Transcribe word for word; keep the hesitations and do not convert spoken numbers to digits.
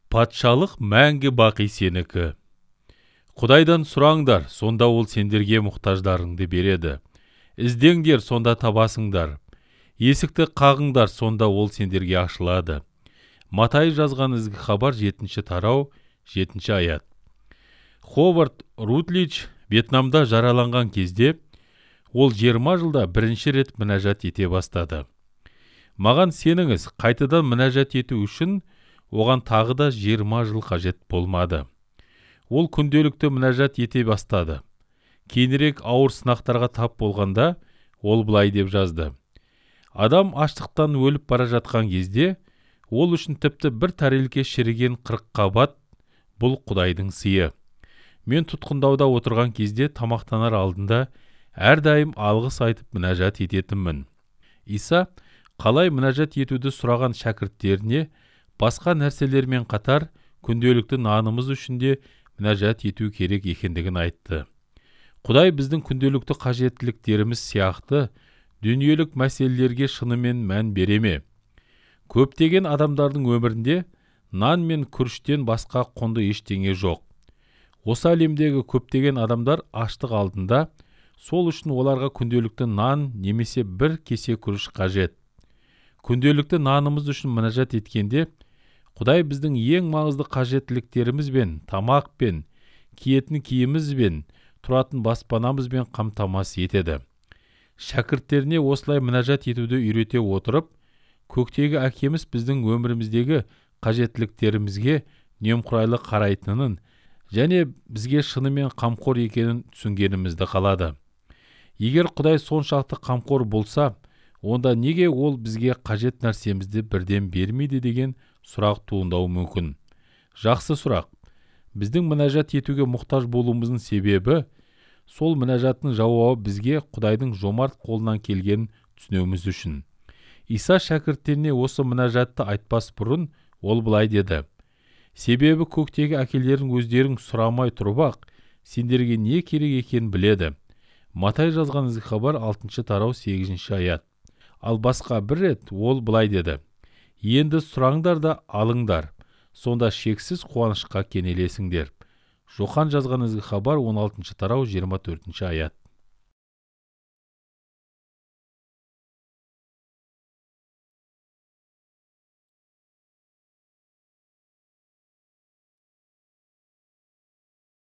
Патшалық мәңгі бақи сенікі. Құдайдан сұраңдар, сонда ол сендерге мұқтаждарыңды береді. Іздеңдер, сонда табасыңдар. Есікті қағыңдар, сонда ол сендерге ашылады. Матай жазған ізгі хабар жетінші тарау, жетінші аят. Ховард Рутлич Вьетнамда жараланған кезде ол жиырма жылда бірінші рет мінәжат ете бастады. Маған сеніңіз, қайтадан мінәжат ету үшін оған тағы да жиырма жыл қажет болмады. Ол күнделікті мінәжат ете бастады. Кейінірек ауыр сынақтарға тап болғанда ол былай деп жазды. Адам аштықтан өліп бара жатқан кезде ол үшін тіпті бір тәрелке шіріген қырық қабат бұл Құдайдың сыйы. Мен тұтқындауда отырған кезде тамақтанар алдында әрдайым алғыс айтып мінәжат ететінмін. Иса қалай мінәжат етуді сұраған шәкірттеріне басқа нәрселермен қатар күнделікті нанымыз үшін де мінәжат ету керек екендігін айтты. Құдай біздің күнделікті қажеттіліктеріміз сияқты дүниелік мәселелерге шынымен мән бере ме? Көптеген адамдардың өмірінде нан мен күріштен басқа құнды ештеңе жоқ. Осы әлемдегі көптеген адамдар аштық алдында, сол үшін оларға күнделікті нан немесе бір кесе күріш қажет. Күнделікті нанымыз үшін мінәжат еткенде, Құдай біздің ең маңызды қажеттіліктерімізбен, тамақпен, киетін киімімізбен, тұратын баспанамызбен қамтамасыз етеді. Шәкірттеріне осылай мінәжат етуді үйрете отырып, көктегі әкеміз біздің өміріміздегі қажеттіліктерімізге немқұрайлы қарайтынын және бізге шынымен қамқор екенін түсінгенімізді қалады. Егер Құдай соншалықты қамқор болса, онда неге ол бізге қажет нәрсемізді бірден бермейді деген сұрақ туындауы мүмкін. Жақсы сұрақ. Біздің мінәжат етуге мұқтаж болуымыздың себебі, сол мінәжаттың жауабы бізге Құдайдың жомарт қолынан келгенін түсінуіміз үшін. Иса шәкірттеріне осы мінәжатты айтпас бұрын ол былай деді. Себебі көктегі әкелерің өздерің сұрамай тұрып-ақ, сендерге не керек екенін біледі. Матай жазған ізгі хабар алтыншы тарау сегізінші аят. Ал басқа бір рет ол былай деді. Енді сұраңдар да алыңдар, сонда шексіз қуанышқа кенелесіңдер. Жохан жазған ізгі хабар он алтыншы тарау жиырма төртінші аят.